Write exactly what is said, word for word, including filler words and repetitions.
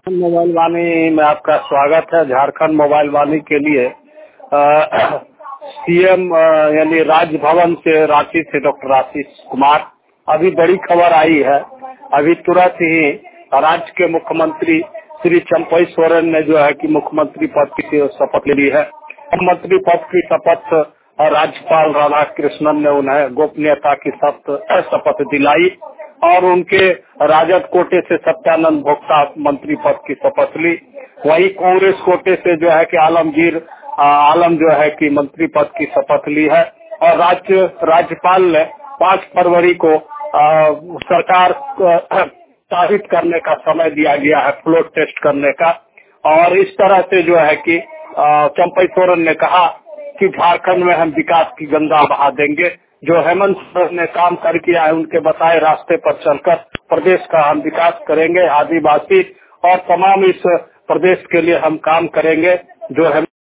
Mobile वाणी में आपका स्वागत है। झारखंड मोबाइल वाणी के लिए सीएम यानी राजभवन से रांची से डॉक्टर आशीष कुमार, अभी बड़ी खबर आई है। अभी तुरंत ही राज्य के मुख्यमंत्री श्री चंपई सोरेन ने जो है कि मुख्यमंत्री पद की शपथ ले ली है। मुख्यमंत्री पद की शपथ राज्यपाल राधाकृष्णन ने उन्हें गोपनीयता की शपथ दिलाई और उनके राजद कोटे से सत्यानंद भोक्ता मंत्री पद की शपथ ली। वही कांग्रेस कोटे से जो है कि आलमगीर आलम जो है कि मंत्री पद की शपथ ली है। और राज्य राज्यपाल ने पाँच फरवरी को आ, सरकार साबित करने का समय दिया गया है, फ्लोर टेस्ट करने का। और इस तरह से जो है कि चंपई सोरेन ने कहा कि झारखंड में हम विकास की गंगा बहा देंगे। जो हेमंत सोरेन ने काम करके आए उनके बताए रास्ते पर चलकर प्रदेश का हम विकास करेंगे। आदिवासी और तमाम इस प्रदेश के लिए हम काम करेंगे। जो है